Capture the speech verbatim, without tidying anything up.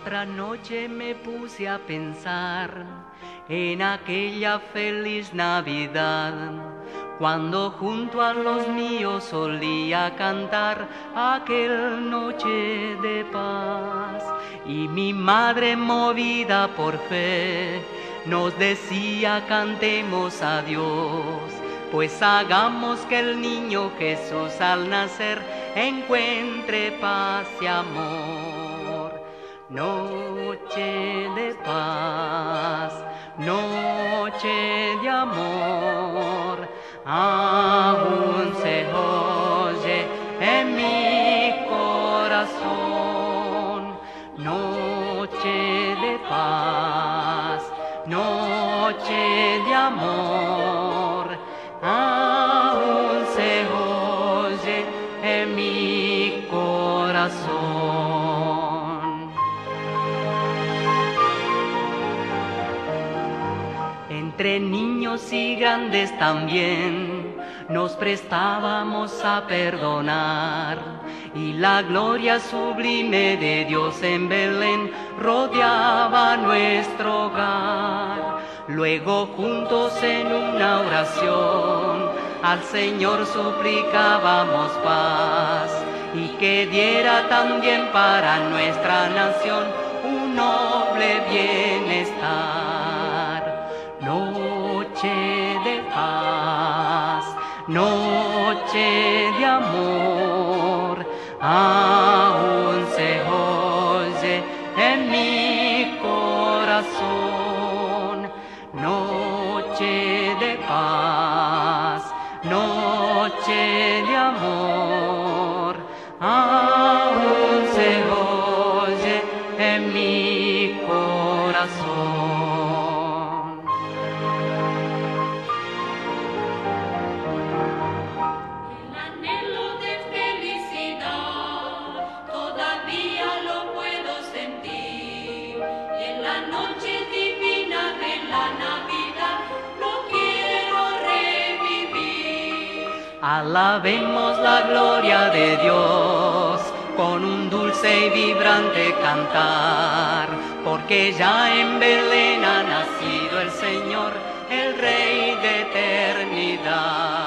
Otra noche me puse a pensar en aquella feliz Navidad, cuando junto a los míos solía cantar aquel noche de paz. Y mi madre, movida por fe, nos decía: cantemos a Dios, pues hagamos que el niño Jesús al nacer encuentre paz y amor. Noche de paz, noche de amor, aún se oye en mi corazón. Noche de paz, noche de amor, aún se oye en mi corazón. Entre niños y grandes también nos prestábamos a perdonar, y la gloria sublime de Dios en Belén rodeaba nuestro hogar. Luego juntos en una oración al Señor suplicábamos paz, y que diera también para nuestra nación un noble bienestar. Noche de paz, noche de amor, aún se oye en mi corazón. Noche de paz, noche de amor, aún se oye en mi corazón. Alabemos la gloria de Dios con un dulce y vibrante cantar, porque ya en Belén ha nacido el Señor, el Rey de eternidad.